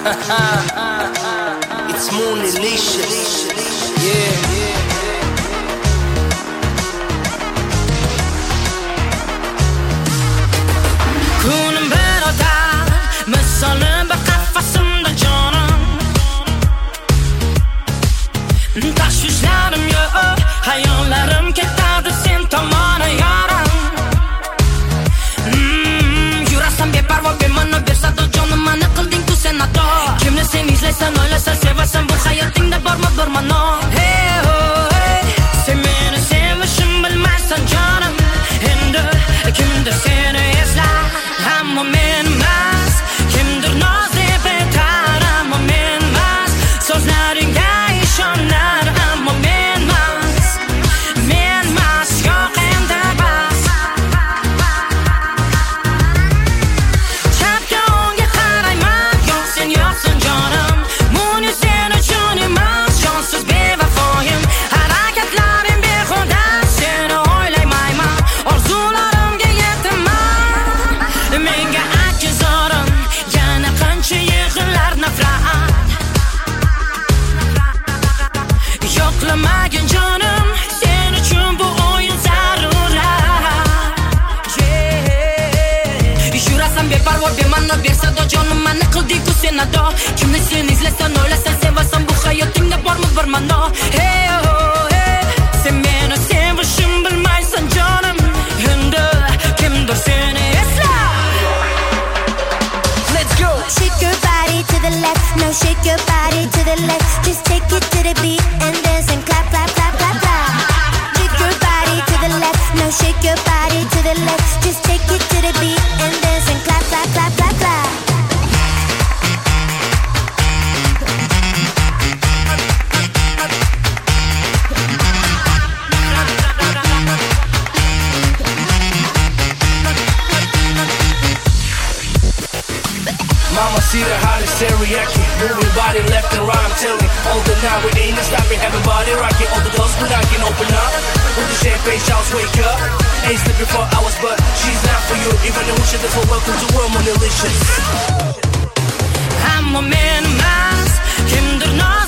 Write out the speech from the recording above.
It's Moonlicious. Yeah. Kunim birodar, misolim bir qafasimda jonim. Tashvishlarim yo'q, hayollarim ketadi sen tomon yorim. Yurasan beparvo bema'no bersado jonim, mani qilding ku sen ato. Kimni sen izlaysan, o'ylasan, sevasan, bu hayotingda bormi bir ma'no? Hey oh hey, sen meni sevishim bilmaysan jonim. Endi kimdir seni eslar, ammo men emas. Kimdir noz deb aytar, ammo men emas. So'zlaringga ishonar, ammo men emas. Men emas, yo'q endi bas. Chapga o'ngga qarayman, yo'q sen yo'qsan jonim. Buni sen uchun emas, jonsiz bevafoyim. Harakatlarim behuda, seni o'ylaymayman. Orzularimga yetaman. Menga ajzorim, yana qancha yig'lar nafrat. Yo'qlamagin jonim, sen uchun bu o'yin zarurat. Yurasan beparvo bema'no bersado jonim, mani qilding ku sen ado. Kimni sen izlaysan, o'ylasan, sevasan, bu hayotingda bormi bir ma'no? Hey oh hey, sen meni sevishim bilmaysan jonim. Endi kimdir seni eslar. Let's go. Shake your body to the left, now shake your body to the left. Just take it to the beat and dance and clap, clap, clap, clap, clap. Shake your body to the left, now shake your body to the left. Just take it to the beat and dance and clap, clap, clap, clap, clap. Mama see the hottest teriyaki, moving body left and right. I'm telling, older now we ain't stopping, everybody rocking. All the doors we knocking, open up with the champagne shouts, wake up. Ain't sleeping for hours, but she's not for you. Even though we should have welcome to world Moonlicious. Ammo men emas, kimdir noz